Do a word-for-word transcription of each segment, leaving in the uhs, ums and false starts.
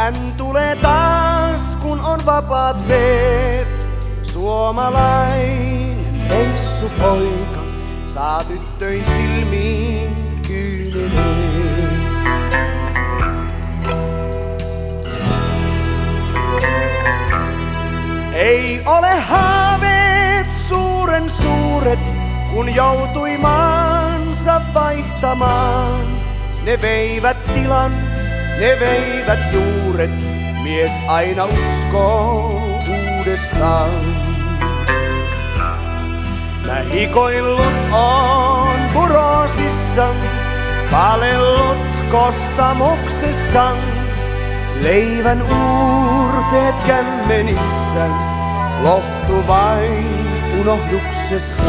Hän tulee taas, kun on vapaat veet. Suomalainen reissupoika saa tyttöin silmiin kyyneleet. Ei ole haaveet suuren suuret, kun joutui maansa vaihtamaan. Ne veivät tilan, ne veivät juuret, mies aina uskoo uudestaan. Mä hikoillut on purosissa, palellut kostamuksessa, leivän uurteet kämmenissä, lohtu vain unohduksessa.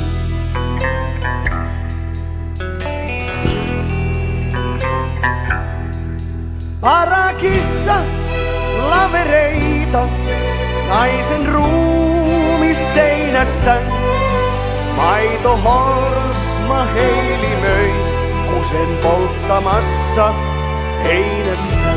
Parakissa lavereita, naisen ruumis seinässä, maito horsma heilimöi, kusen polttamassa heinässä.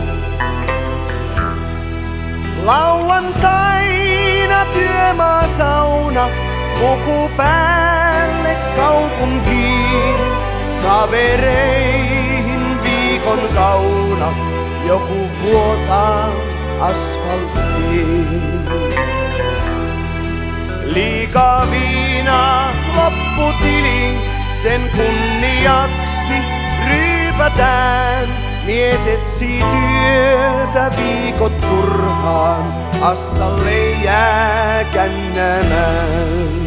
Lauantaina työmaasauna, puku päälle kaupunkiin, kavereihin viikon kauna, joku vuotaa asfalttiin. Liikaa viinaa lopputili, sen kunniaksi ryypätään. Mies etsii työtä viikot turhaan, assalle jää kännämään.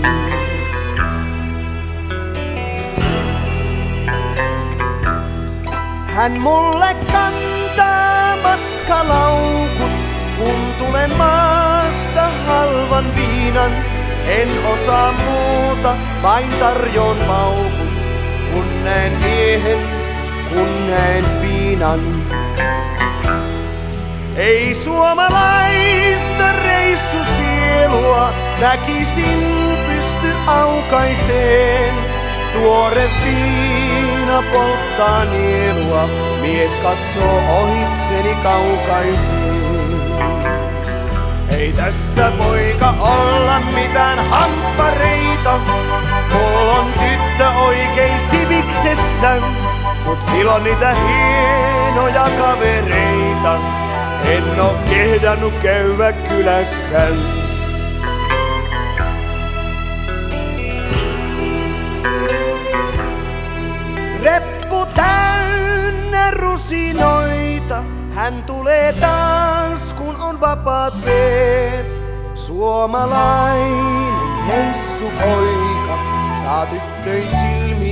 Hän mulle kantaa matkalaukut, kun tulen maasta halvan viinan. En osaa muuta, vain tarjoon maukut, kun näen miehen, kun näen piinan. Ei suomalaista reissusielua väkisin pysty aukaiseen. Tuore viina polttaa nielua, mies katsoo ohitseni kaukaiseen. Ei tässä poika olla mitään hamppareita, mulla on tyttö oikein siviksessä, mut silloin niitä hienoja kavereita, en oo kehdannut käydä kylässä. Reppu täynnä rusinoita, hän tulee taas, kun on vapaat veet. Suomalainen reissupoika saa tyttöin silmiin